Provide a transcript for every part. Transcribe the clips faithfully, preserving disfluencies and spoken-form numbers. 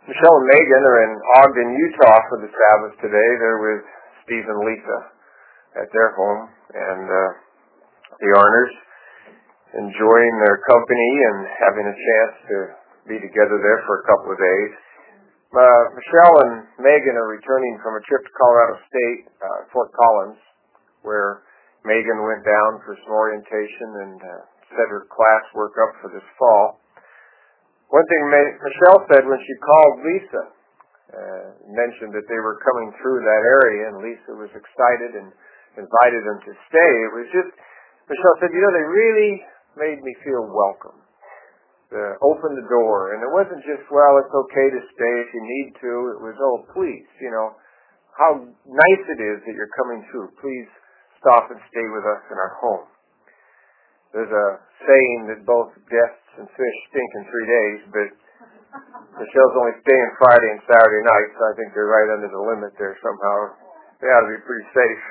Michelle and Megan are in Ogden, Utah for the Sabbath today. They're with Steve and Lisa at their home, and uh, the Arners enjoying their company and having a chance to be together there for a couple of days. Uh, Michelle and Megan are returning from a trip to Colorado State, uh, Fort Collins, where Megan went down for some orientation and uh, set her classwork up for this fall. One thing Michelle said when she called Lisa, uh, mentioned that they were coming through that area, and Lisa was excited and invited them to stay. It was just, Michelle said, you know, they really made me feel welcome. Uh, opened the door, and it wasn't just, well, it's okay to stay if you need to. It was, oh, please, you know, how nice it is that you're coming through. Please stop and stay with us in our home. There's a saying that both guests and fish stink in three days, but Michelle's only staying Friday and Saturday night, so I think they're right under the limit there somehow. They ought to be pretty safe.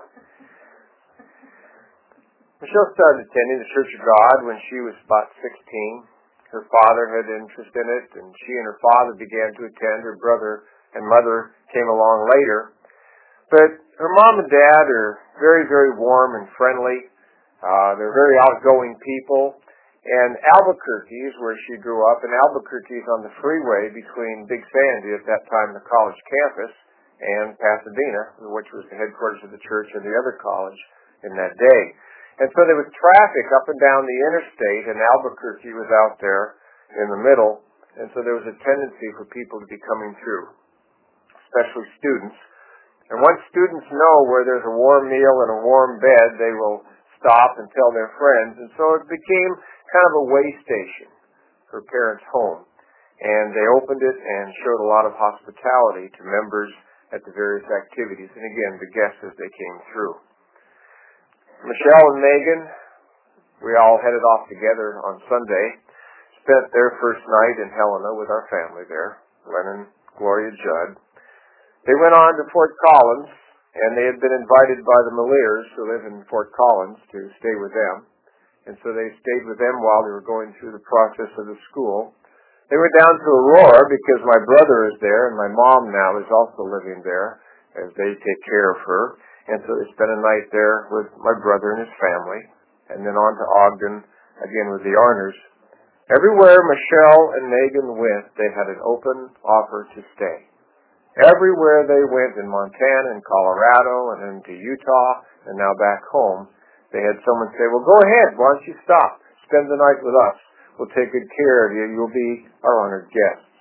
Michelle started attending the Church of God when she was about sixteen. Her father had interest in it, and she and her father began to attend. Her brother and mother came along later. But her mom and dad are very, very warm and friendly. Uh, they're very outgoing people. And Albuquerque is where she grew up, and Albuquerque is on the freeway between Big Sandy, at that time the college campus, and Pasadena, which was the headquarters of the church and the other college in that day. And so there was traffic up and down the interstate, and Albuquerque was out there in the middle, and so there was a tendency for people to be coming through, especially students. And once students know where there's a warm meal and a warm bed, they will stop and tell their friends. And so it became kind of a way station for parents' home. And they opened it and showed a lot of hospitality to members at the various activities, and again, the guests as they came through. Michelle and Megan, we all headed off together on Sunday, spent their first night in Helena with our family there, Lennon, Gloria, Judd. They went on to Fort Collins, and they had been invited by the Maliers, who live in Fort Collins, to stay with them. And so they stayed with them while they were going through the process of the school. They went down to Aurora because my brother is there, and my mom now is also living there as they take care of her. And so they spent a night there with my brother and his family, and then on to Ogden, again with the Arners. Everywhere Michelle and Megan went, they had an open offer to stay. Everywhere they went, in Montana and Colorado and into Utah and now back home, they had someone say, well, go ahead, why don't you stop? Spend the night with us. We'll take good care of you. You'll be our honored guests.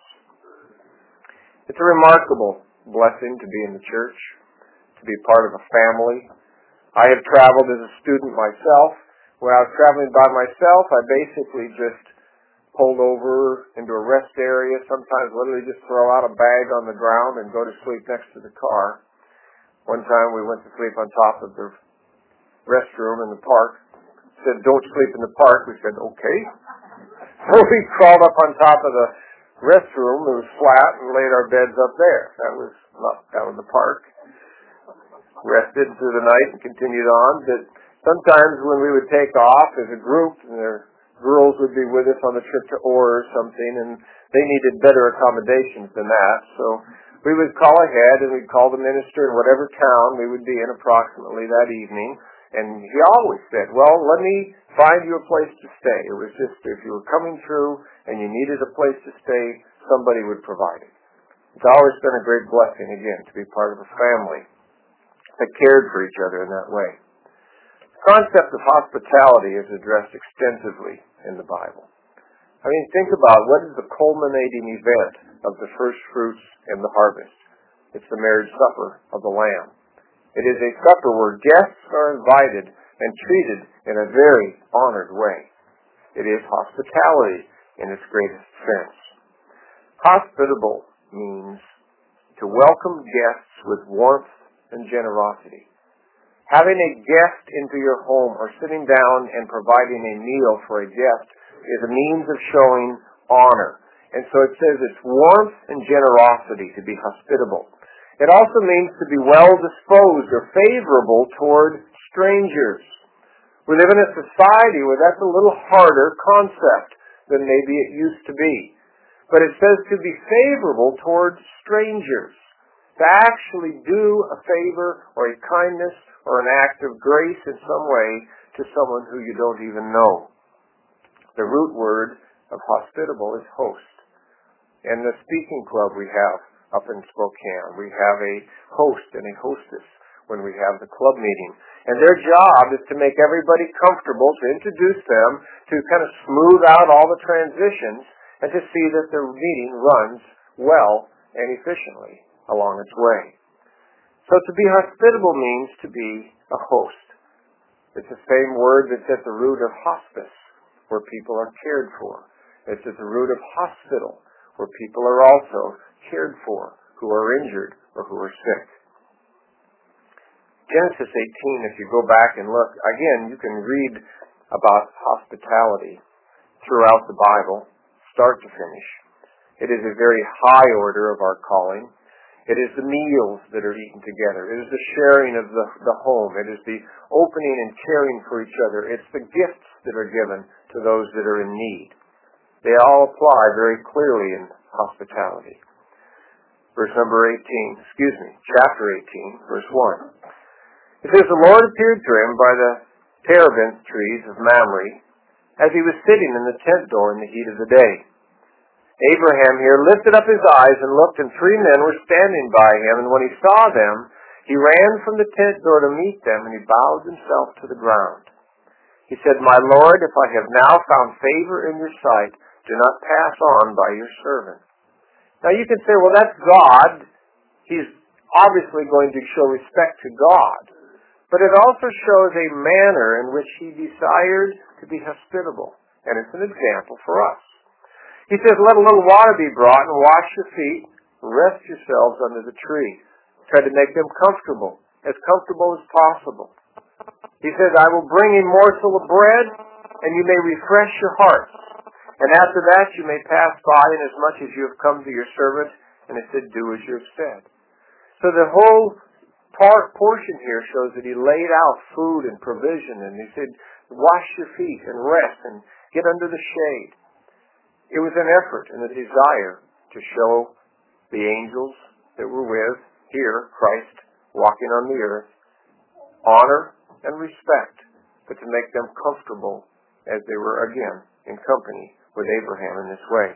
It's a remarkable blessing to be in the church, to be part of a family. I have traveled as a student myself. When I was traveling by myself, I basically just pulled over into a rest area, sometimes literally just throw out a bag on the ground and go to sleep next to the car. One time we went to sleep on top of the restroom in the park. Said, don't sleep in the park. We said, okay. So we crawled up on top of the restroom. It was flat, and laid our beds up there. That was not down in the park. Rested through the night and continued on. But sometimes when we would take off as a group, and their girls would be with us on the trip to Orr or something, and they needed better accommodations than that. So we would call ahead, and we'd call the minister in whatever town we would be in approximately that evening. And he always said, well, let me find you a place to stay. It was just, if you were coming through and you needed a place to stay, somebody would provide it. It's always been a great blessing, again, to be part of a family that cared for each other in that way. The concept of hospitality is addressed extensively in the Bible. I mean, think about what is the culminating event of the first fruits and the harvest. It's the marriage supper of the Lamb. It is a supper where guests are invited and treated in a very honored way. It is hospitality in its greatest sense. Hospitable means to welcome guests with warmth and generosity. Having a guest into your home or sitting down and providing a meal for a guest is a means of showing honor. And so it says it's warmth and generosity to be hospitable. It also means to be well-disposed or favorable toward strangers. We live in a society where that's a little harder concept than maybe it used to be. But it says to be favorable towards strangers. To actually do a favor or a kindness or an act of grace in some way to someone who you don't even know. The root word of hospitable is host. In the speaking club we have up in Spokane, we have a host and a hostess when we have the club meeting. And their job is to make everybody comfortable, to introduce them, to kind of smooth out all the transitions, and to see that the meeting runs well and efficiently along its way. So to be hospitable means to be a host. It's the same word that's at the root of hospice, where people are cared for. It's at the root of hospital, where people are also cared for, who are injured or who are sick. Genesis eighteen, if you go back and look, again, you can read about hospitality throughout the Bible, start to finish. It is a very high order of our calling. It is the meals that are eaten together. It is the sharing of the, the home. It is the opening and caring for each other. It's the gifts that are given to those that are in need. They all apply very clearly in hospitality. Verse number eighteen, excuse me, chapter eighteen, verse one. It says, the Lord appeared to him by the terebinth trees of Mamre, as he was sitting in the tent door in the heat of the day. Abraham here lifted up his eyes and looked, and three men were standing by him, and when he saw them, he ran from the tent door to meet them, and he bowed himself to the ground. He said, My Lord, if I have now found favor in your sight, do not pass on by your servant. Now you can say, well, that's God. He's obviously going to show respect to God. But it also shows a manner in which he desired to be hospitable. And it's an example for us. He says, let a little water be brought and wash your feet. Rest yourselves under the tree. Try to make them comfortable, as comfortable as possible. He says, I will bring a morsel of bread, and you may refresh your hearts. And after that you may pass by, inasmuch as you have come to your servant. And he said, do as you have said. So the whole part, portion here shows that he laid out food and provision, and he said, wash your feet and rest and get under the shade. It was an effort and a desire to show the angels that were with, here, Christ, walking on the earth, honor and respect, but to make them comfortable as they were, again, in company with Abraham in this way.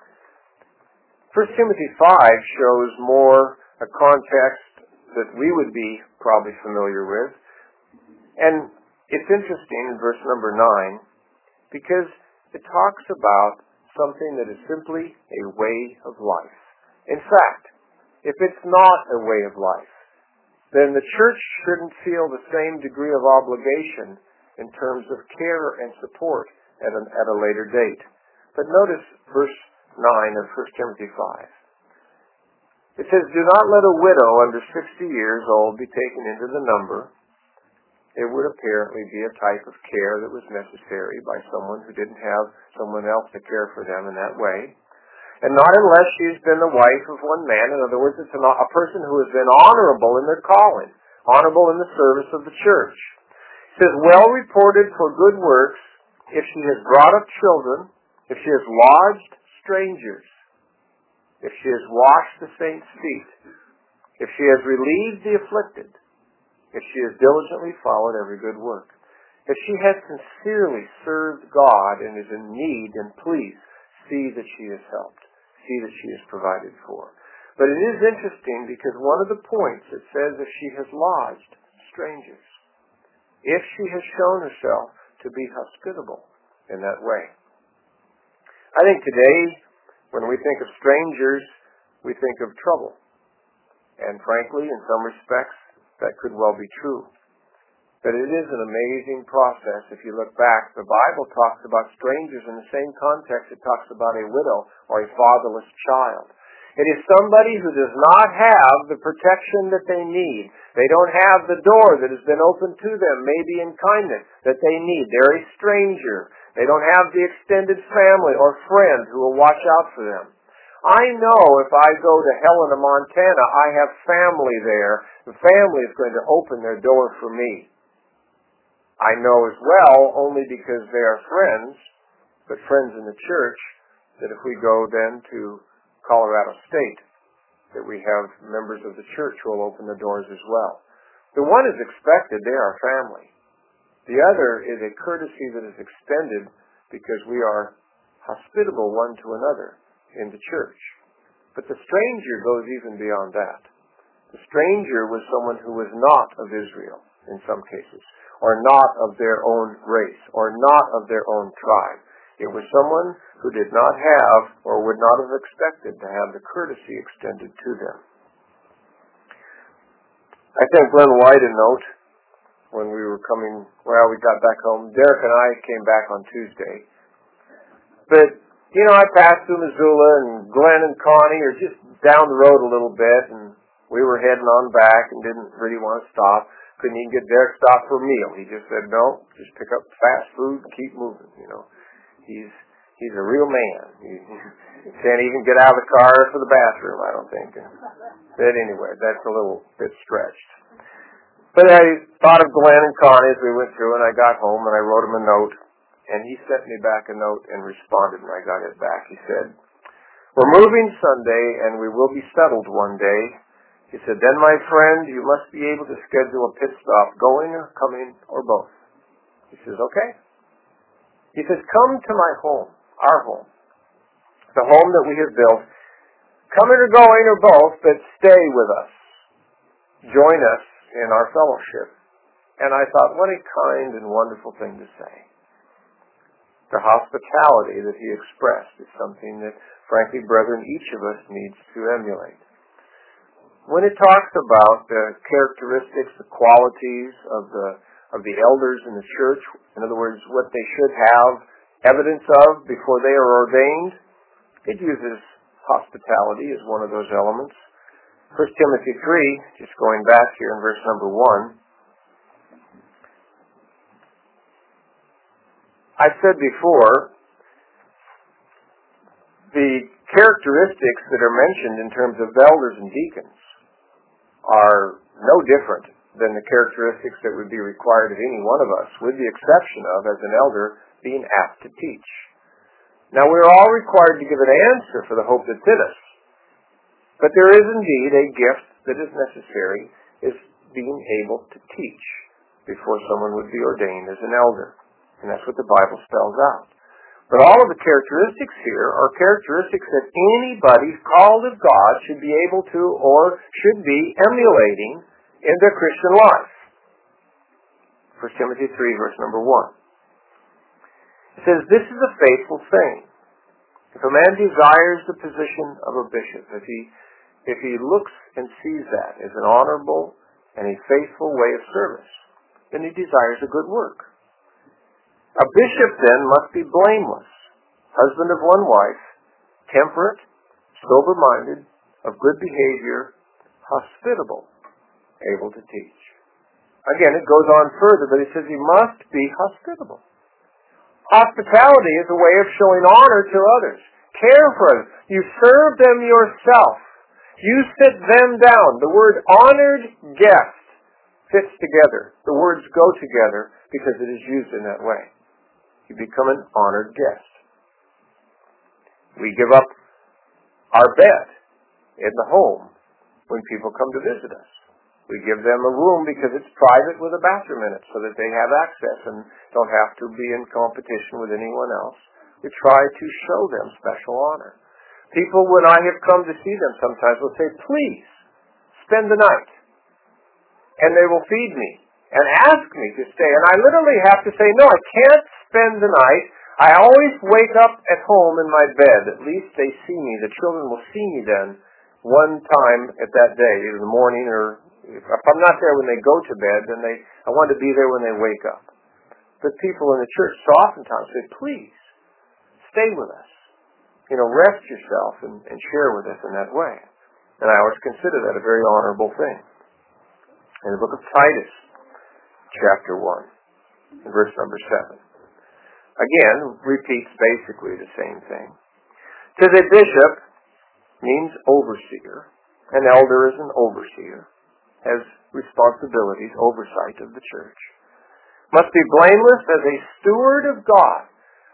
First Timothy five shows more a context that we would be probably familiar with. And it's interesting in verse number nine, because it talks about something that is simply a way of life. In fact, if it's not a way of life, then the church shouldn't feel the same degree of obligation in terms of care and support at a, at a later date. But notice verse nine of First Timothy five. It says, do not let a widow under sixty years old be taken into the number. It would apparently be a type of care that was necessary by someone who didn't have someone else to care for them in that way. And not unless she's been the wife of one man. In other words, it's an, a person who has been honorable in their calling, honorable in the service of the church. It says, well reported for good works, if she has brought up children, if she has lodged strangers, if she has washed the saints' feet, if she has relieved the afflicted, if she has diligently followed every good work, if she has sincerely served God and is in need, then please see that she is helped, see that she is provided for. But it is interesting because one of the points it says if she has lodged strangers, if she has shown herself to be hospitable in that way. I think today, when we think of strangers, we think of trouble. And frankly, in some respects, that could well be true. But it is an amazing process. If you look back, the Bible talks about strangers in the same context it talks about a widow or a fatherless child. It is somebody who does not have the protection that they need. They don't have the door that has been opened to them, maybe in kindness, that they need. They're a stranger. They don't have the extended family or friend who will watch out for them. I know if I go to Helena, Montana, I have family there. The family is going to open their door for me. I know as well, only because they are friends, but friends in the church, that if we go then to Colorado State, that we have members of the church who will open the doors as well. The one is expected, they are family. The other is a courtesy that is extended because we are hospitable one to another in the church. But the stranger goes even beyond that. The stranger was someone who was not of Israel in some cases, or not of their own race, or not of their own tribe. It was someone who did not have or would not have expected to have the courtesy extended to them. I sent Glenn White a note when we were coming, well, we got back home. Derek and I came back on Tuesday. But, you know, I passed through Missoula, and Glenn and Connie are just down the road a little bit, and we were heading on back and didn't really want to stop. Couldn't even get Derek stopped for a meal. He just said, no, just pick up fast food and keep moving, you know. He's he's a real man. He, he can't even get out of the car for the bathroom, I don't think. But anyway, that's a little bit stretched. But I thought of Glenn and Connie as we went through, and I got home, and I wrote him a note, and he sent me back a note and responded, and I got it back. He said, we're moving Sunday, and we will be settled one day. He said, then, my friend, you must be able to schedule a pit stop, going or coming or both. He says, okay. He says, come to my home, our home, the home that we have built, coming or going or both, but stay with us. Join us in our fellowship. And I thought, what a kind and wonderful thing to say. The hospitality that he expressed is something that, frankly, brethren, each of us needs to emulate. When it talks about the characteristics, the qualities of the of the elders in the church, in other words, what they should have evidence of before they are ordained, it uses hospitality as one of those elements. First Timothy three, just going back here in verse number one. I've said before, the characteristics that are mentioned in terms of elders and deacons are no different than the characteristics that would be required of any one of us, with the exception of, as an elder, being apt to teach. Now, we're all required to give an answer for the hope that's in us. But there is indeed a gift that is necessary, is being able to teach before someone would be ordained as an elder. And that's what the Bible spells out. But all of the characteristics here are characteristics that anybody called of God should be able to or should be emulating in their Christian life. First Timothy three, verse number one. It says, this is a faithful thing. If a man desires the position of a bishop, if he, if he looks and sees that as an honorable and a faithful way of service, then he desires a good work. A bishop then must be blameless, husband of one wife, temperate, sober-minded, of good behavior, hospitable, able to teach. Again, it goes on further, but it says he must be hospitable. Hospitality is a way of showing honor to others. Care for them. You serve them yourself. You sit them down. The word honored guest fits together. The words go together because it is used in that way. You become an honored guest. We give up our bed in the home when people come to visit us. We give them a room because it's private with a bathroom in it so that they have access and don't have to be in competition with anyone else. We try to show them special honor. People, when I have come to see them sometimes, will say, please, spend the night. And they will feed me and ask me to stay. And I literally have to say, no, I can't spend the night. I always wake up at home in my bed. At least they see me. The children will see me then one time at that day, either in the morning or if I'm not there when they go to bed, then they I want to be there when they wake up. But people in the church so oftentimes say, please, stay with us. You know, rest yourself and, and share with us in that way. And I always consider that a very honorable thing. In the book of Titus, chapter one, verse number seven. Again, repeats basically the same thing. To the bishop means overseer. An elder is an overseer. Has responsibilities, oversight of the church. Must be blameless as a steward of God.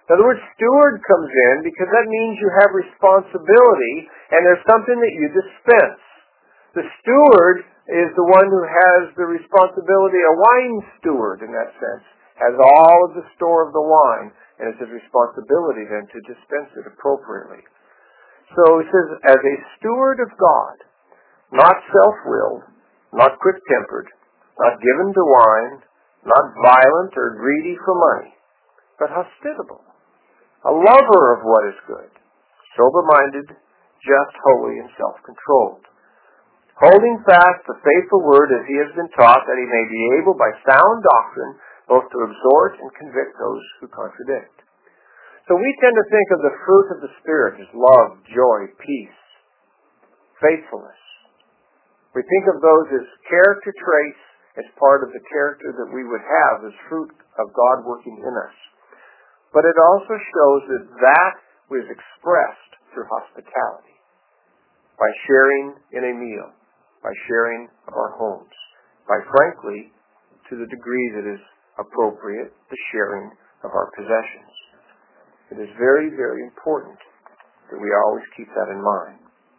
Now, the word steward comes in because that means you have responsibility and there's something that you dispense. The steward is the one who has the responsibility, a wine steward in that sense, has all of the store of the wine, and it's his responsibility then to dispense it appropriately. So he says, as a steward of God, not self-willed, not quick-tempered, not given to wine, not violent or greedy for money, but hospitable, a lover of what is good, sober-minded, just, holy, and self-controlled, holding fast the faithful word as he has been taught, that he may be able by sound doctrine both to exhort and convict those who contradict. So we tend to think of the fruit of the Spirit as love, joy, peace, faithfulness. We think of those as character traits, as part of the character that we would have as fruit of God working in us. But it also shows that that was expressed through hospitality, by sharing in a meal, by sharing of our homes, by, frankly, to the degree that is appropriate, the sharing of our possessions. It is very, very important that we always keep that in mind.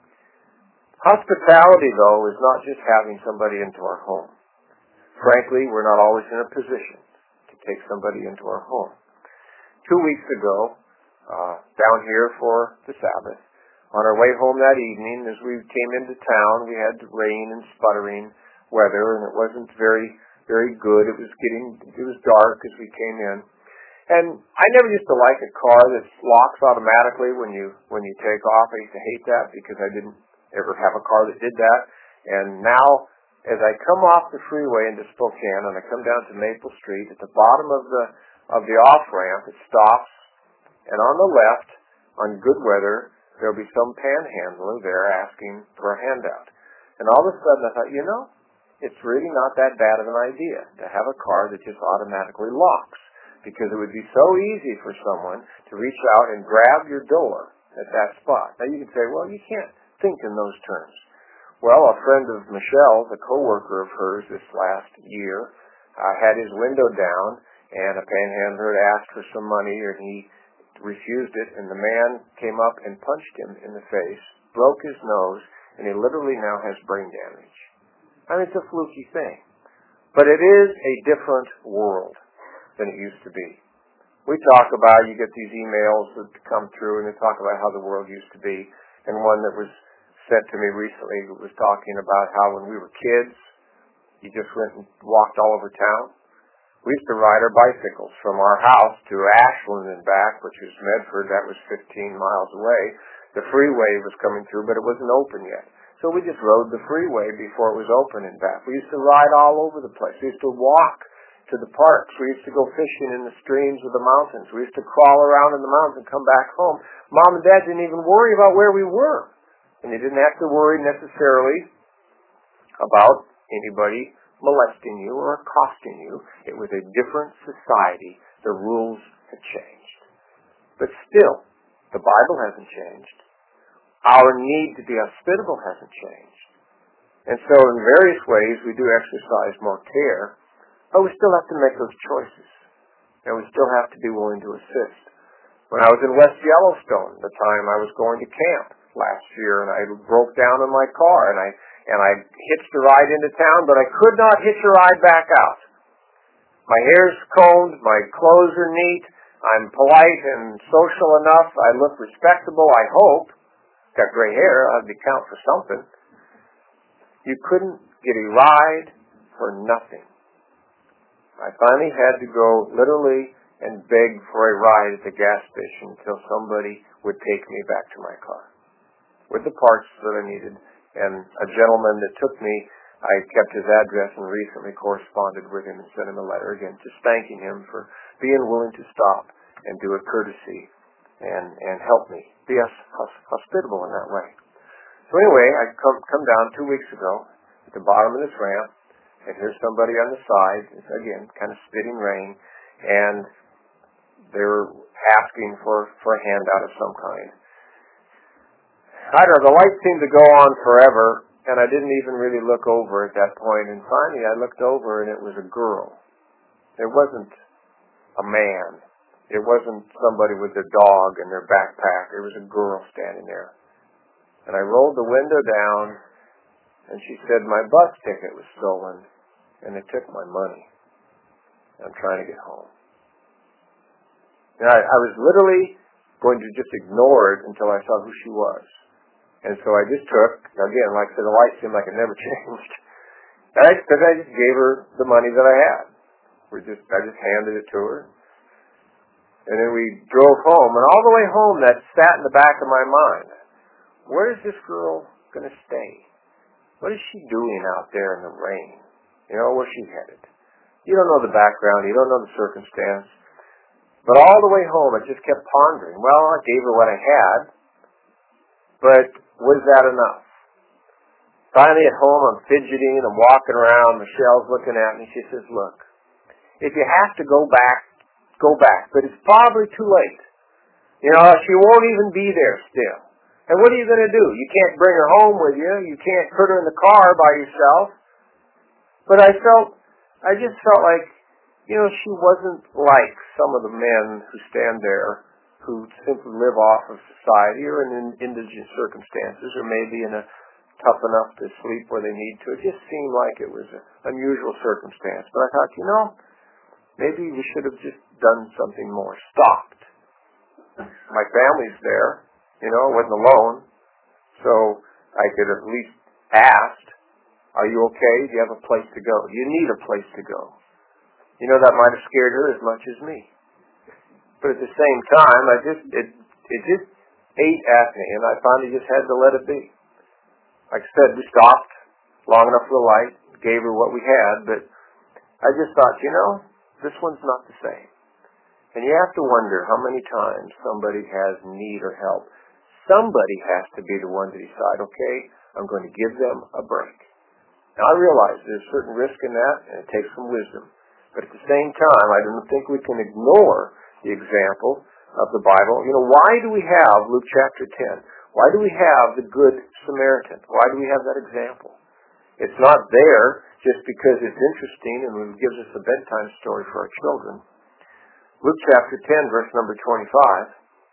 Hospitality, though, is not just having somebody into our home. Frankly, we're not always in a position to take somebody into our home. Two weeks ago, uh, down here for the Sabbath, on our way home that evening, as we came into town, we had rain and sputtering weather, and it wasn't very, very good. It was getting, it was dark as we came in. And I never used to like a car that locks automatically when you, when you take off. I used to hate that because I didn't ever have a car that did that. And now, as I come off the freeway into Spokane and I come down to Maple Street, at the bottom of the of the off-ramp, it stops, and on the left, on good weather, there'll be some panhandler there asking for a handout. And all of a sudden I thought, you know, it's really not that bad of an idea to have a car that just automatically locks, because it would be so easy for someone to reach out and grab your door at that spot. Now you can say, well, you can't think in those terms. Well, a friend of Michelle's, a coworker of hers this last year, uh, had his window down, and a panhandler had asked for some money, and he refused it, and the man came up and punched him in the face, broke his nose, and he literally now has brain damage. I mean, it's a fluky thing. But it is a different world than it used to be. We talk about, you get these emails that come through, and they talk about how the world used to be, and one that was sent to me recently was talking about how when we were kids, you just went and walked all over town. We used to ride our bicycles from our house to Ashland and back, which is Medford. That was fifteen miles away. The freeway was coming through, but it wasn't open yet. So we just rode the freeway before it was open and back. We used to ride all over the place. We used to walk to the parks. We used to go fishing in the streams of the mountains. We used to crawl around in the mountains and come back home. Mom and Dad didn't even worry about where we were. And they didn't have to worry necessarily about anybody molesting you or accosting you. It was a different society. The rules had changed. But still, the Bible hasn't changed. Our need to be hospitable hasn't changed. And so in various ways we do exercise more care, but we still have to make those choices. And we still have to be willing to assist. When I was in West Yellowstone, the time I was going to camp last year, and I broke down in my car, and I And I hitched a ride into town, but I could not hitch a ride back out. My hair's combed, my clothes are neat, I'm polite and social enough, I look respectable, I hope. Got gray hair, I'd be count for something. You couldn't get a ride for nothing. I finally had to go literally and beg for a ride at the gas station until somebody would take me back to my car with the parts that I needed. And a gentleman that took me, I kept his address and recently corresponded with him and sent him a letter again, just thanking him for being willing to stop and do a courtesy and, and help me. Be hospitable in that way. So anyway, I come, come down two weeks ago at the bottom of this ramp, and here's somebody on the side, again, kind of spitting rain, and they're asking for, for a handout of some kind. I don't know, the light seemed to go on forever, and I didn't even really look over at that point. And finally I looked over, and it was a girl. It wasn't a man. It wasn't somebody with their dog and their backpack. It was a girl standing there. And I rolled the window down, and she said, my bus ticket was stolen, and they took my money. I'm trying to get home. And I, I was literally going to just ignore it until I saw who she was. And so I just took, again, like I said, the light seemed like it never changed. And I, cause I just gave her the money that I had. We just, I just handed it to her. And then we drove home. And all the way home, that sat in the back of my mind. Where is this girl going to stay? What is she doing out there in the rain? You know, where's she headed? You don't know the background. You don't know the circumstance. But all the way home, I just kept pondering. Well, I gave her what I had, but was that enough? Finally at home, I'm fidgeting, I'm walking around, Michelle's looking at me. She says, look, if you have to go back, go back. But it's probably too late. You know, she won't even be there still. And what are you going to do? You can't bring her home with you. You can't put her in the car by yourself. But I felt, I just felt like, you know, she wasn't like some of the men who stand there who simply live off of society or in indigent circumstances or maybe in a tough enough to sleep where they need to. It just seemed like it was an unusual circumstance. But I thought, you know, maybe we should have just done something more. Stopped. My family's there. You know, I wasn't alone. So I could at least ask, are you okay? Do you have a place to go? Do you need a place to go? You know, that might have scared her as much as me. But at the same time, I just it it just ate at me, and I finally just had to let it be. Like I said, we stopped long enough for the light, gave her what we had, but I just thought, you know, this one's not the same. And you have to wonder how many times somebody has need or help. Somebody has to be the one to decide, okay, I'm going to give them a break. Now, I realize there's a certain risk in that, and it takes some wisdom. But at the same time, I don't think we can ignore the example of the Bible. You know, why do we have Luke chapter ten? Why do we have the Good Samaritan? Why do we have that example? It's not there just because it's interesting and it gives us a bedtime story for our children. Luke chapter ten, verse number twenty-five.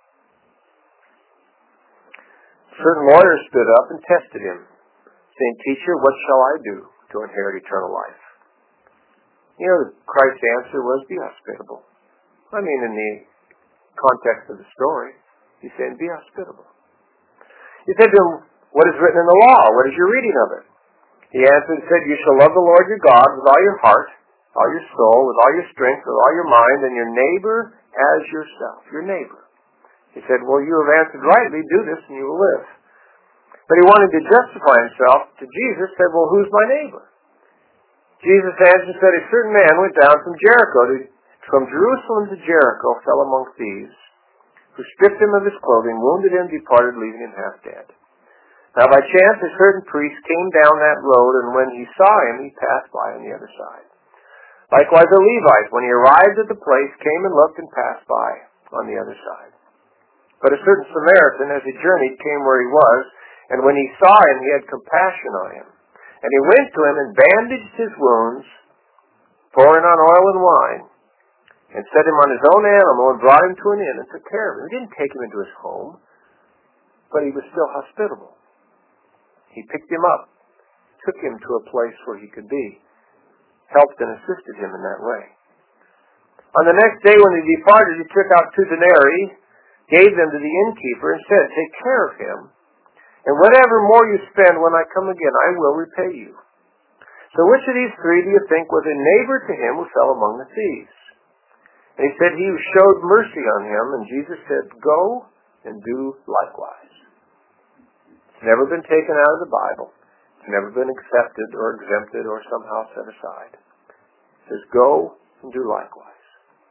Certain lawyers stood up and tested him, saying, Teacher, what shall I do to inherit eternal life? You know, Christ's answer was, be hospitable. I mean, in the context of the story, he's saying, be hospitable. He said to him, what is written in the law? What is your reading of it? He answered and said, you shall love the Lord your God with all your heart, all your soul, with all your strength, with all your mind, and your neighbor as yourself. Your neighbor. He said, well, you have answered rightly. Do this and you will live. But he wanted to justify himself to Jesus, said, well, who's my neighbor? Jesus answered and said, a certain man went down from Jericho, to, from Jerusalem to Jericho, fell among thieves, who stripped him of his clothing, wounded him, departed, leaving him half dead. Now by chance a certain priest came down that road, and when he saw him, he passed by on the other side. Likewise a Levite, when he arrived at the place, came and looked and passed by on the other side. But a certain Samaritan, as he journeyed, came where he was, and when he saw him, he had compassion on him. And he went to him and bandaged his wounds, pouring on oil and wine, and set him on his own animal and brought him to an inn and took care of him. He didn't take him into his home, but he was still hospitable. He picked him up, took him to a place where he could be, helped and assisted him in that way. On the next day when he departed, he took out two denarii, gave them to the innkeeper, and said, take care of him, and whatever more you spend when I come again, I will repay you. So which of these three do you think was a neighbor to him who fell among the thieves? And he said, he who showed mercy on him. And Jesus said, go and do likewise. It's never been taken out of the Bible. It's never been accepted or exempted or somehow set aside. It says, go and do likewise.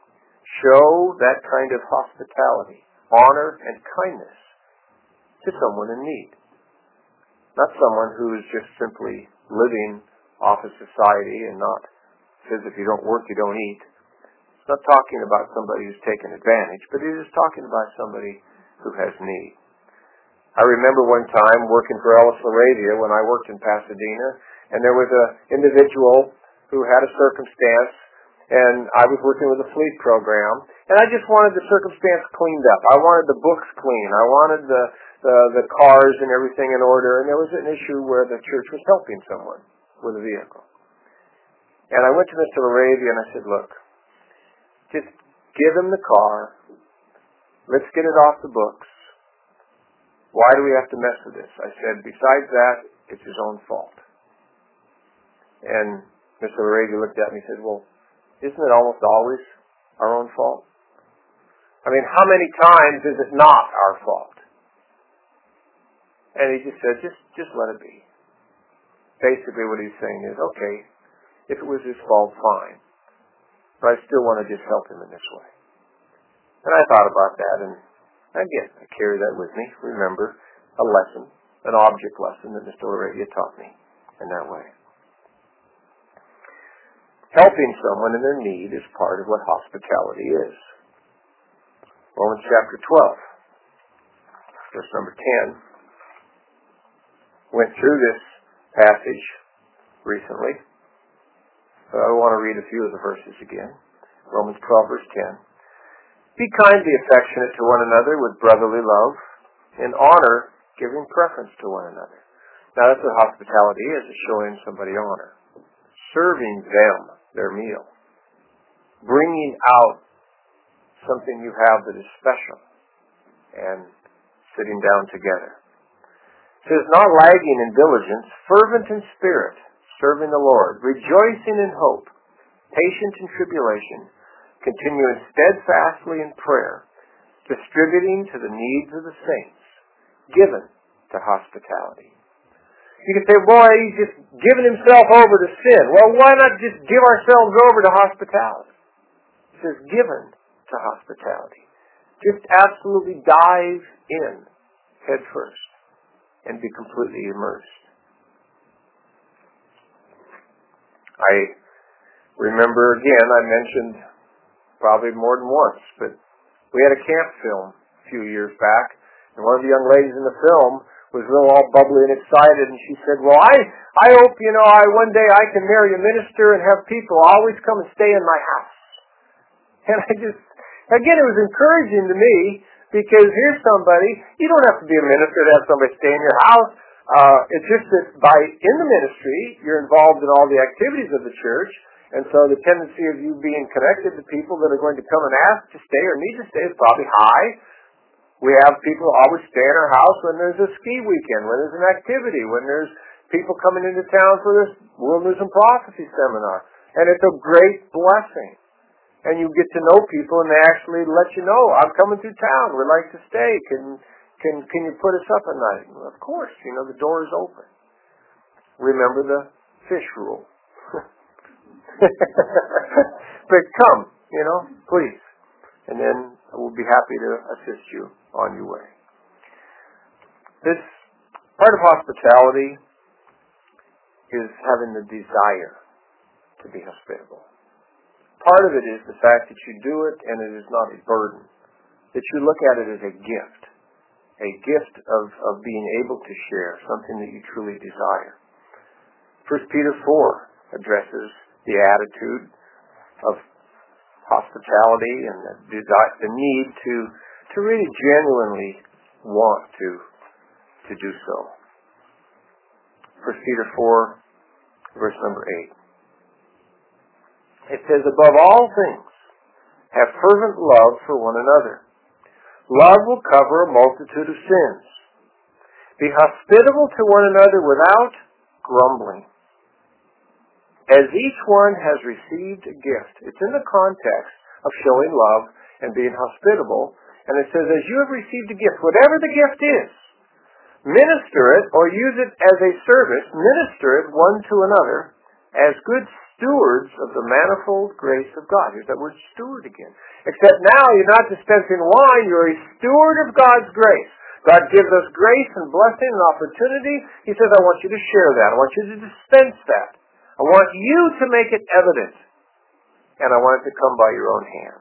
Show that kind of hospitality, honor, and kindness to someone in need. Not someone who is just simply living off of society and not says if you don't work, you don't eat. It's not talking about somebody who's taken advantage, but it is talking about somebody who has need. I remember one time working for Ellis LaRavia when I worked in Pasadena, and there was an individual who had a circumstance, And I was working with a fleet program, and I just wanted the circumstance cleaned up. I wanted the books clean. I wanted the, the, the cars and everything in order, and there was an issue where the church was helping someone with a vehicle. And I went to Mister Laravia and I said, look, just give him the car. Let's get it off the books. Why do we have to mess with this? I said, besides that, it's his own fault. And Mister Laravia looked at me and said, well, isn't it almost always our own fault? I mean, how many times is it not our fault? And he just said, just just let it be. Basically what he's saying is, okay, if it was his fault, fine. But I still want to just help him in this way. And I thought about that, and again, I carry that with me. Remember a lesson, an object lesson that Mister Laravia taught me in that way. Helping someone in their need is part of what hospitality is. Romans chapter twelve, verse number ten. Went through this passage recently, but I want to read a few of the verses again. Romans twelve, verse ten. Be kindly affectionate to one another with brotherly love, in honor, giving preference to one another. Now that's what hospitality is, is showing somebody honor. Serving them their meal. Bringing out something you have that is special. And sitting down together. It says, not lagging in diligence, fervent in spirit, serving the Lord, rejoicing in hope, patient in tribulation, continuing steadfastly in prayer, distributing to the needs of the saints, given to hospitality. You can say, boy, he's just giving himself over to sin. Well, why not just give ourselves over to hospitality? It says, given to hospitality. Just absolutely dive in head first and be completely immersed. I remember, again, I mentioned probably more than once, but we had a camp film a few years back, and one of the young ladies in the film was real all bubbly and excited, and she said, well, I, I hope, you know, I one day I can marry a minister and have people always come and stay in my house. And I just, again, it was encouraging to me, because here's somebody, you don't have to be a minister to have somebody stay in your house. Uh, it's just that by, in the ministry, you're involved in all the activities of the church, and so the tendency of you being connected to people that are going to come and ask to stay or need to stay is probably high. We have people always stay in our house when there's a ski weekend, when there's an activity, when there's people coming into town for this World News and Prophecy seminar. And it's a great blessing. And you get to know people and they actually let you know, I'm coming through town, we'd like to stay. Can can can you put us up at night? Well, of course, you know, the door is open. Remember the fish rule. But come, you know, please. And then we'll be happy to assist you on your way. This part of hospitality is having the desire to be hospitable. Part of it is the fact that you do it and it is not a burden. That you look at it as a gift. A gift of, of being able to share something that you truly desire. First Peter four addresses the attitude of hospitality and the, desire, the need to, to really genuinely want to, to do so. First Peter four, verse number eight. It says, above all things, have fervent love for one another. Love will cover a multitude of sins. Be hospitable to one another without grumbling. As each one has received a gift. It's in the context of showing love and being hospitable. And it says, as you have received a gift, whatever the gift is, minister it or use it as a service, minister it one to another as good stewards of the manifold grace of God. Here's that word steward again. Except now you're not dispensing wine, you're a steward of God's grace. God gives us grace and blessing and opportunity. He says, I want you to share that. I want you to dispense that. I want you to make it evident. And I want it to come by your own hand.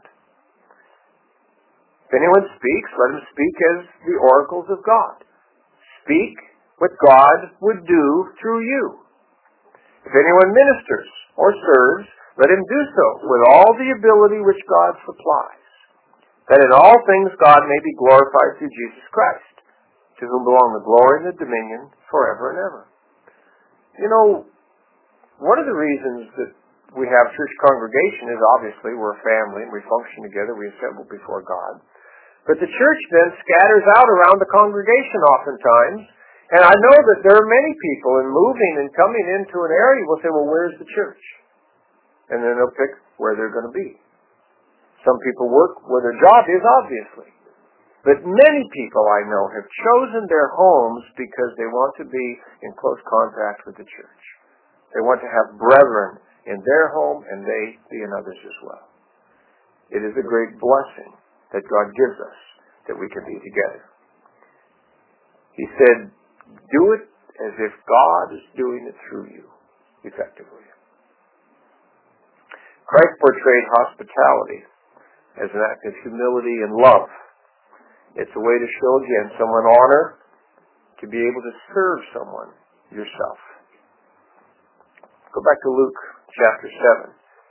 If anyone speaks, let him speak as the oracles of God. Speak what God would do through you. If anyone ministers or serves, let him do so with all the ability which God supplies, that in all things God may be glorified through Jesus Christ, to whom belong the glory and the dominion forever and ever. You know, one of the reasons that we have church congregation is obviously we're a family and we function together, we assemble before God. But the church then scatters out around the congregation oftentimes, and I know that there are many people in moving and coming into an area will say, well, where's the church? And then they'll pick where they're going to be. Some people work where their job is, obviously. But many people I know have chosen their homes because they want to be in close contact with the church. They want to have brethren in their home and they be in others as well. It is a great blessing that God gives us that we can be together. He said, do it as if God is doing it through you effectively. Christ portrayed hospitality as an act of humility and love. It's a way to show, again, someone honor, to be able to serve someone yourself. Go back to Luke chapter seven.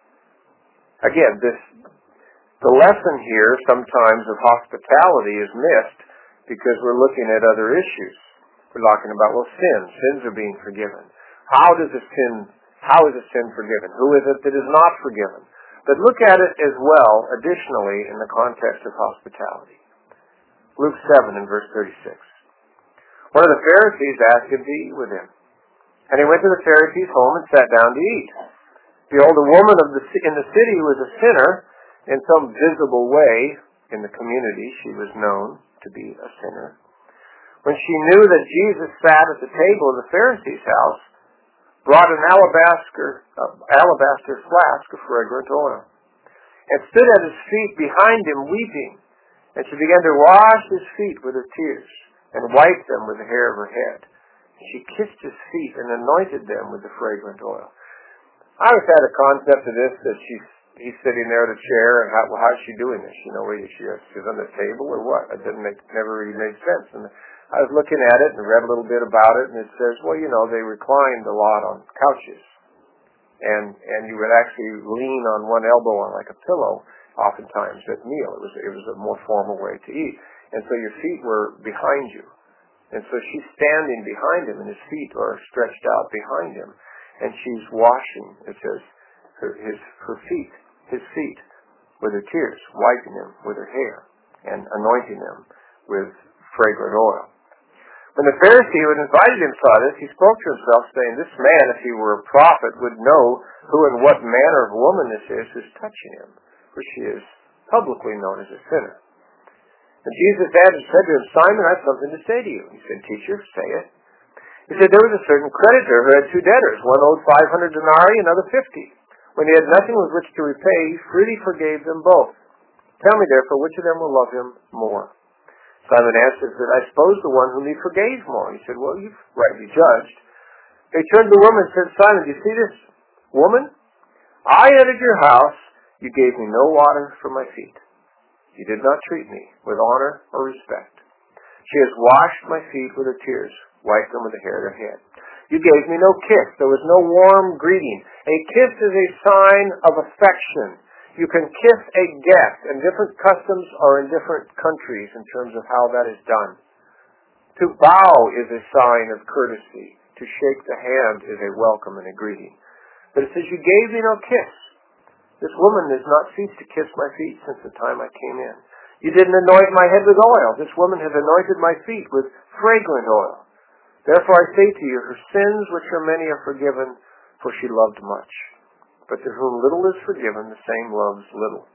Again, this the lesson here sometimes of hospitality is missed because we're looking at other issues. We're talking about, well, sin. Sins are being forgiven. How does a sin, how is a sin forgiven? Who is it that is not forgiven? But look at it as well, additionally, in the context of hospitality. Luke seven and verse thirty-six. One of the Pharisees asked him to eat with him. And he went to the Pharisee's home and sat down to eat. Behold, a woman of the, in the city was a sinner. In some visible way in the community, she was known to be a sinner. When she knew that Jesus sat at the table in the Pharisee's house, brought an alabaster, uh, alabaster flask of fragrant oil, and stood at his feet behind him weeping. And she began to wash his feet with her tears, and wiped them with the hair of her head. She kissed his feet and anointed them with the fragrant oil. I always had a concept of this, that she's, he's sitting there at a chair, and how, well, how's she doing this? You know, whether she, she's on the table or what? It didn't make, never really made sense. And I was looking at it and read a little bit about it, and it says, well, you know, they reclined a lot on couches. And and you would actually lean on one elbow on like a pillow, oftentimes at meal. It was it was a more formal way to eat. And so your feet were behind you. And so she's standing behind him, and his feet are stretched out behind him. And she's washing, it says, her, his, her feet, his feet, with her tears, wiping them with her hair, and anointing them with fragrant oil. When the Pharisee who had invited him saw this, he spoke to himself, saying, this man, if he were a prophet, would know who and what manner of woman this is who's touching him, for she is publicly known as a sinner. And Jesus answered, said to him, Simon, I have something to say to you. He said, Teacher, say it. He said, there was a certain creditor who had two debtors. One owed five hundred denarii, another fifty. When he had nothing with which to repay, he freely forgave them both. Tell me, therefore, which of them will love him more? Simon answered, that I suppose the one whom he forgave more. He said, well, you've rightly judged. They turned to the woman and said, Simon, do you see this woman? I entered your house. You gave me no water for my feet. You did not treat me with honor or respect. She has washed my feet with her tears, wiped them with the hair of her head. You gave me no kiss. There was no warm greeting. A kiss is a sign of affection. You can kiss a guest, and different customs are in different countries in terms of how that is done. To bow is a sign of courtesy. To shake the hand is a welcome and a greeting. But it says, you gave me no kiss. This woman has not ceased to kiss my feet since the time I came in. You didn't anoint my head with oil. This woman has anointed my feet with fragrant oil. Therefore I say to you, her sins, which are many, are forgiven, for she loved much. But to whom little is forgiven, the same loves little.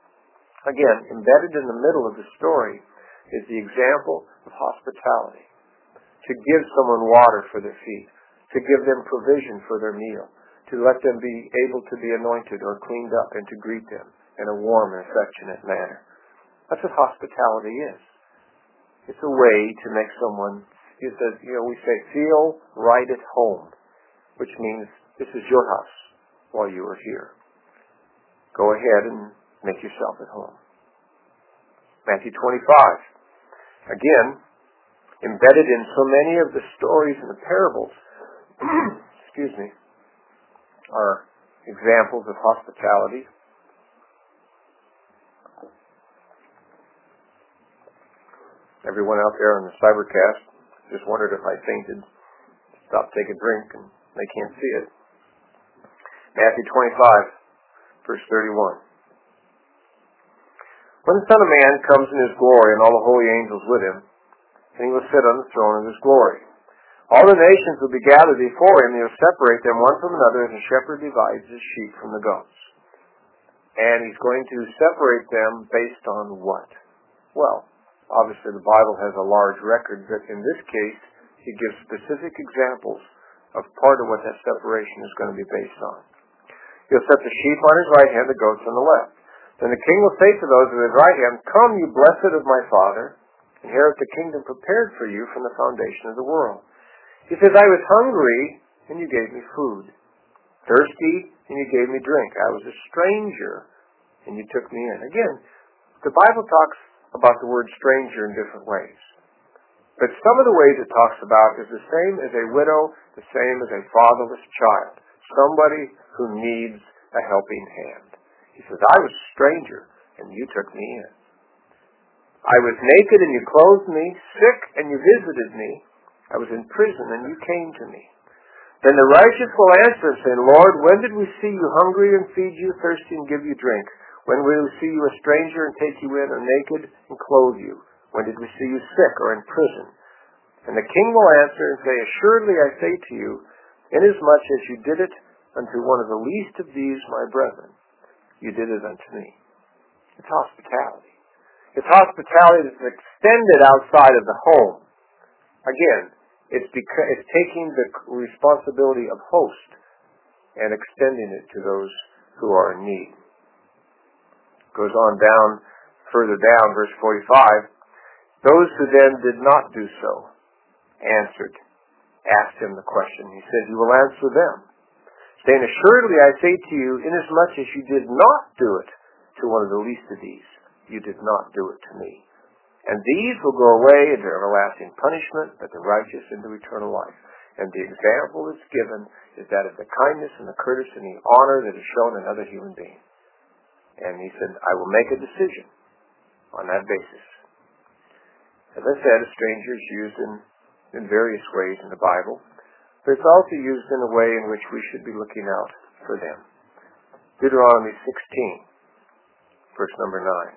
Again, embedded in the middle of the story is the example of hospitality. To give someone water for their feet, to give them provision for their meal, to let them be able to be anointed or cleaned up, and to greet them in a warm and affectionate manner. That's what hospitality is. It's a way to make someone, it says, you know, we say, feel right at home, which means this is your house while you are here. Go ahead and make yourself at home. Matthew twenty-five. Again, embedded in so many of the stories and the parables, excuse me, are examples of hospitality. Everyone out there on the Cybercast just wondered if I fainted. Stop, take a drink, and they can't see it. Matthew twenty-five, verse thirty-one. When the Son of Man comes in his glory and all the holy angels with him, and he will sit on the throne of his glory. All the nations will be gathered before him, and he will separate them one from another as a shepherd divides his sheep from the goats. And he's going to separate them based on what? Well, obviously the Bible has a large record, but in this case, he gives specific examples of part of what that separation is going to be based on. He'll set the sheep on his right hand, the goats on the left. Then the king will say to those on his right hand, "Come, you blessed of my Father, inherit the kingdom prepared for you from the foundation of the world. He says, I was hungry, and you gave me food. Thirsty, and you gave me drink. I was a stranger, and you took me in." Again, the Bible talks about the word stranger in different ways. But some of the ways it talks about is the same as a widow, the same as a fatherless child. Somebody who needs a helping hand. He says, I was a stranger, and you took me in. I was naked, and you clothed me, sick, and you visited me. I was in prison, and you came to me. Then the righteous will answer and say, Lord, when did we see you hungry and feed you, thirsty and give you drink? When did we see you a stranger and take you in, or naked and clothe you? When did we see you sick or in prison? And the king will answer and say, Assuredly I say to you, inasmuch as you did it unto one of the least of these my brethren, you did it unto me. It's hospitality. It's hospitality that's extended outside of the home. Again, it's, because, it's taking the responsibility of host and extending it to those who are in need. Goes on down, further down, verse forty-five. Those who then did not do so answered, asked him the question. He said, you will answer them, saying, Assuredly I say to you, inasmuch as you did not do it to one of the least of these, you did not do it to me. And these will go away into everlasting punishment, but the righteous into eternal life. And the example that's given is that of the kindness and the courtesy and the honor that is shown in another human being. And he said, I will make a decision on that basis. As I said, a stranger is used in, in various ways in the Bible, but it's also used in a way in which we should be looking out for them. Deuteronomy sixteen, verse number nine.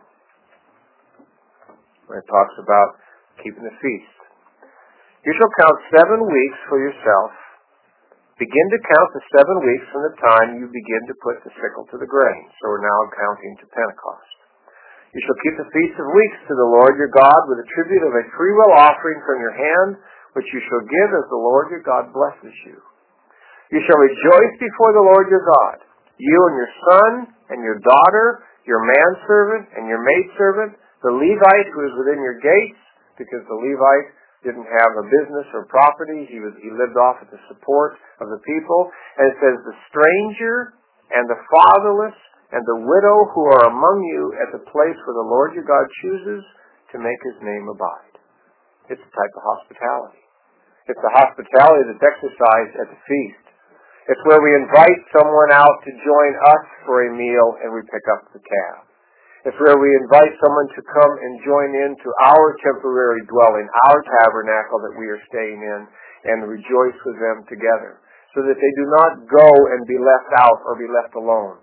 When it talks about keeping the feast. You shall count seven weeks for yourself. Begin to count the seven weeks from the time you begin to put the sickle to the grain. So we're now counting to Pentecost. You shall keep the feast of weeks to the Lord your God with a tribute of a freewill offering from your hand, which you shall give as the Lord your God blesses you. You shall rejoice before the Lord your God, you and your son and your daughter, your manservant and your maidservant, the Levite who is within your gates, because the Levite didn't have a business or property. He was he lived off of the support of the people. And it says, the stranger and the fatherless and the widow who are among you at the place where the Lord your God chooses to make his name abide. It's a type of hospitality. It's the hospitality that's exercised at the feast. It's where we invite someone out to join us for a meal and we pick up the tab. It's where we invite someone to come and join into our temporary dwelling, our tabernacle that we are staying in, and rejoice with them together, so that they do not go and be left out or be left alone.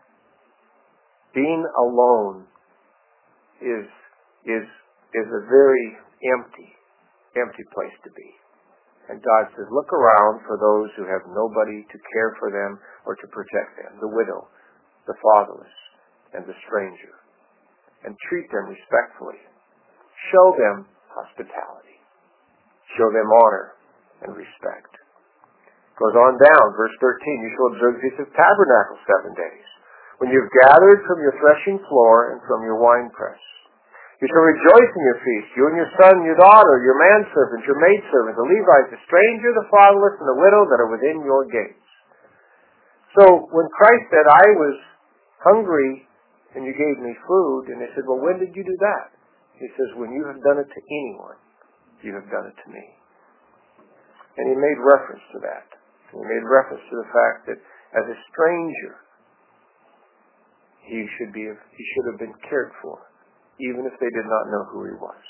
Being alone is is is a very empty, empty place to be. And God says, look around for those who have nobody to care for them or to protect them, the widow, the fatherless, and the stranger. And treat them respectfully. Show them hospitality. Show them honor and respect. Goes on down, verse thirteen, you shall observe the Feast of Tabernacles seven days, when you've gathered from your threshing floor and from your winepress. You shall rejoice in your feast, you and your son, your daughter, your manservant, your maidservant, the Levite, the stranger, the fatherless, and the widow that are within your gates. So when Christ said, I was hungry and you gave me food, and they said, well, when did you do that? He says, when you have done it to anyone, you have done it to me. And he made reference to that. He made reference to the fact that as a stranger, he should be he should have been cared for, even if they did not know who he was.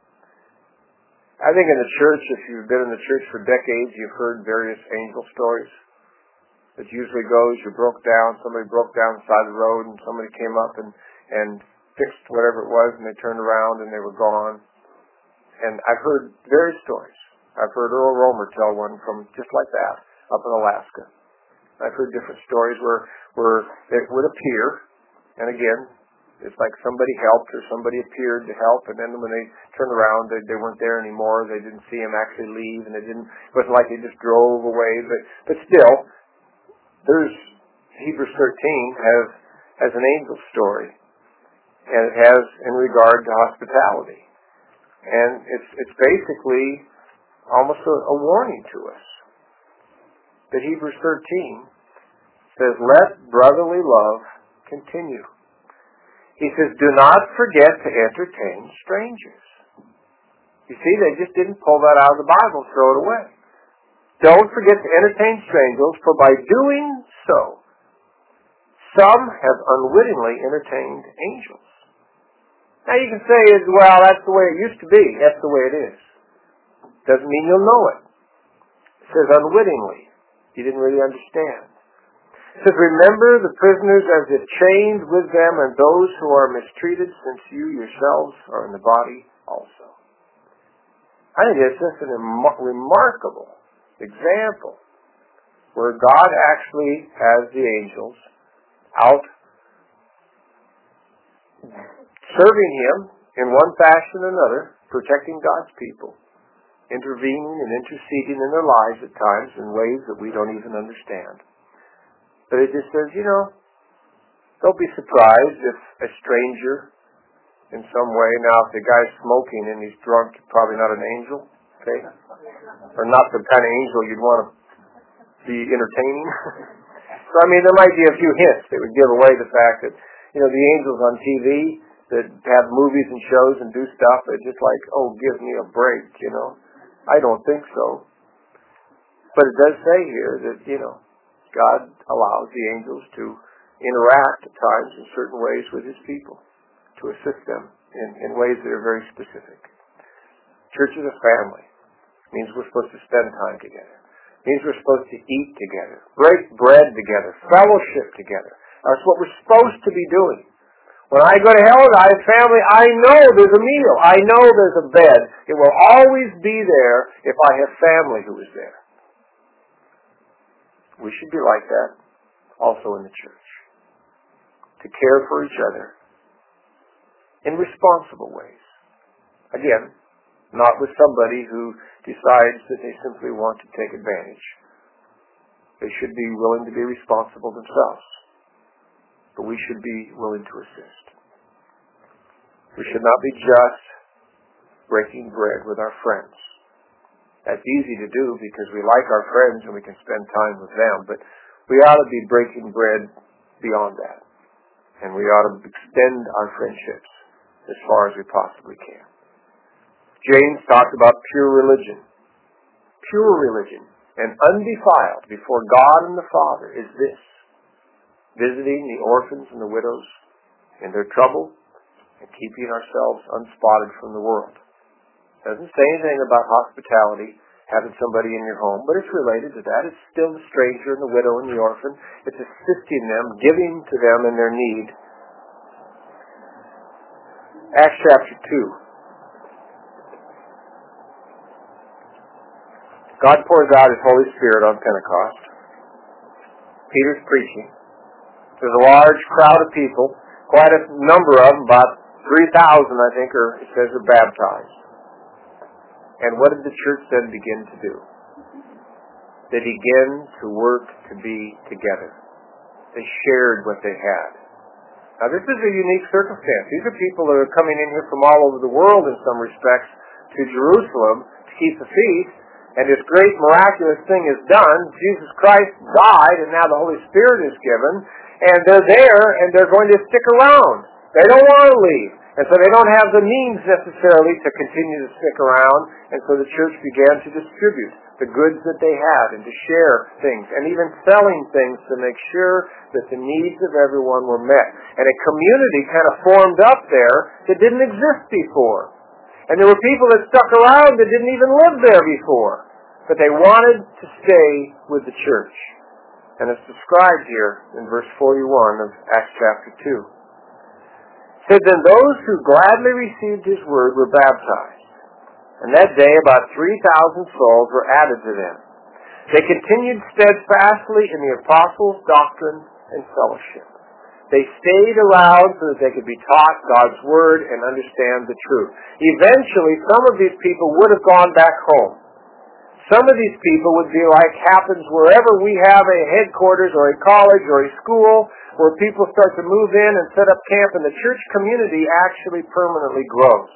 I think in the church, if you've been in the church for decades, you've heard various angel stories. It usually goes, you broke down, somebody broke down the side of the road, and somebody came up and, and fixed whatever it was, and they turned around and they were gone. And I've heard various stories. I've heard Earl Romer tell one from just like that, up in Alaska. I've heard different stories where, where it would appear, and again, it's like somebody helped or somebody appeared to help, and then when they turned around, they, they weren't there anymore. They didn't see him actually leave, and they didn't. It wasn't like they just drove away. But but still, there's Hebrews thirteen has has an angel story, and it has in regard to hospitality, and it's it's basically almost a, a warning to us. That Hebrews thirteen says, "Let brotherly love continue." He says, do not forget to entertain strangers. You see, they just didn't pull that out of the Bible and throw it away. Don't forget to entertain strangers, for by doing so, some have unwittingly entertained angels. Now you can say, well, that's the way it used to be. That's the way it is. Doesn't mean you'll know it. It says unwittingly. You didn't really understand. It says, remember the prisoners as if chained with them, and those who are mistreated, since you yourselves are in the body also. I think it's just an em- remarkable example where God actually has the angels out serving Him in one fashion or another, protecting God's people, intervening and interceding in their lives at times in ways that we don't even understand. But it just says, you know, don't be surprised if a stranger in some way, now if the guy's smoking and he's drunk, he's probably not an angel, okay? Or not the kind of angel you'd want to be entertaining. So, I mean, there might be a few hints that would give away the fact that, you know, the angels on T V that have movies and shows and do stuff, they're just like, oh, give me a break, you know. I don't think so. But it does say here that, you know, God allows the angels to interact at times in certain ways with His people, to assist them in, in ways that are very specific. Church is a family. It means we're supposed to spend time together. It means we're supposed to eat together, break bread together, fellowship together. That's what we're supposed to be doing. When I go to hell and I have family, I know there's a meal. I know there's a bed. It will always be there if I have family who is there. We should be like that also in the church. To care for each other in responsible ways. Again, not with somebody who decides that they simply want to take advantage. They should be willing to be responsible themselves. But we should be willing to assist. We should not be just breaking bread with our friends. That's easy to do because we like our friends and we can spend time with them. But we ought to be breaking bread beyond that. And we ought to extend our friendships as far as we possibly can. James talked about pure religion. Pure religion and undefiled before God and the Father is this: visiting the orphans and the widows in their trouble and keeping ourselves unspotted from the world. It doesn't say anything about hospitality, having somebody in your home, but it's related to that. It's still the stranger and the widow and the orphan. It's assisting them, giving to them in their need. Acts chapter two. God pours out His Holy Spirit on Pentecost. Peter's preaching. There's a large crowd of people, quite a number of them, about three thousand, I think, or it says, are baptized. And what did the church then begin to do? They began to work to be together. They shared what they had. Now this is a unique circumstance. These are people that are coming in here from all over the world in some respects to Jerusalem to keep the feast. And this great miraculous thing is done. Jesus Christ died and now the Holy Spirit is given. And they're there and they're going to stick around. They don't want to leave. And so they don't have the means necessarily to continue to stick around. And so the church began to distribute the goods that they had and to share things, and even selling things to make sure that the needs of everyone were met. And a community kind of formed up there that didn't exist before. And there were people that stuck around that didn't even live there before. But they wanted to stay with the church. And it's described here in verse forty-one of Acts chapter two. It said, "Then those who gladly received his word were baptized. And that day about three thousand souls were added to them. They continued steadfastly in the apostles' doctrine and fellowship." They stayed around so that they could be taught God's word and understand the truth. Eventually, some of these people would have gone back home. Some of these people would be like happens wherever we have a headquarters or a college or a school where people start to move in and set up camp, and the church community actually permanently grows.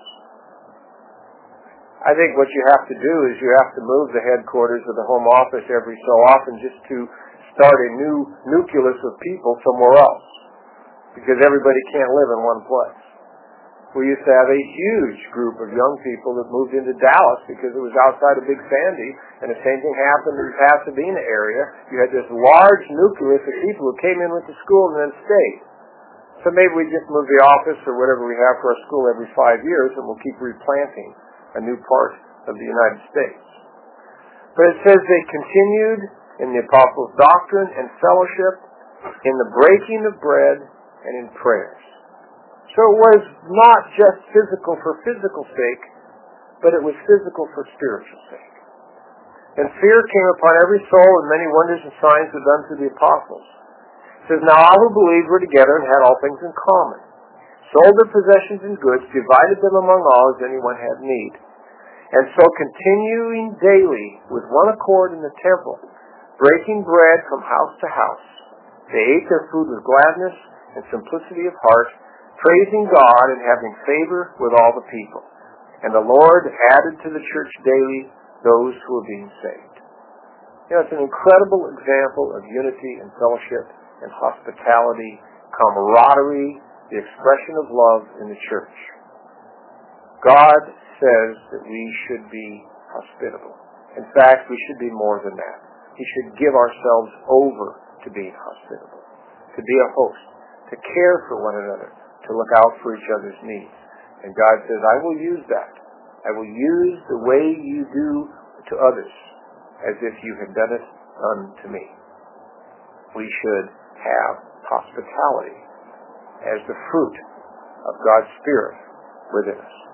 I think what you have to do is you have to move the headquarters of the home office every so often just to start a new nucleus of people somewhere else, because everybody can't live in one place. We used to have a huge group of young people that moved into Dallas because it was outside of Big Sandy, and the same thing happened in the Pasadena area. You had this large nucleus of people who came in with the school and then stayed. So maybe we just move the office or whatever we have for our school every five years, and we'll keep replanting a new part of the United States. But it says they continued in the apostles' doctrine and fellowship, in the breaking of bread, and in prayers. So it was not just physical for physical sake, but it was physical for spiritual sake. And fear came upon every soul, and many wonders and signs were done through the apostles. It says, "Now all who believed were together and had all things in common, sold their possessions and goods, divided them among all as anyone had need. And so continuing daily with one accord in the temple, breaking bread from house to house, they ate their food with gladness and simplicity of heart, praising God and having favor with all the people. And the Lord added to the church daily those who were being saved." You know, it's an incredible example of unity and fellowship and hospitality, camaraderie, the expression of love in the church. God says that we should be hospitable. In fact, we should be more than that. We should give ourselves over to being hospitable, to be a host, to care for one another, to look out for each other's needs. And God says, "I will use that. I will use the way you do to others as if you had done it unto me." We should have hospitality as the fruit of God's Spirit within us.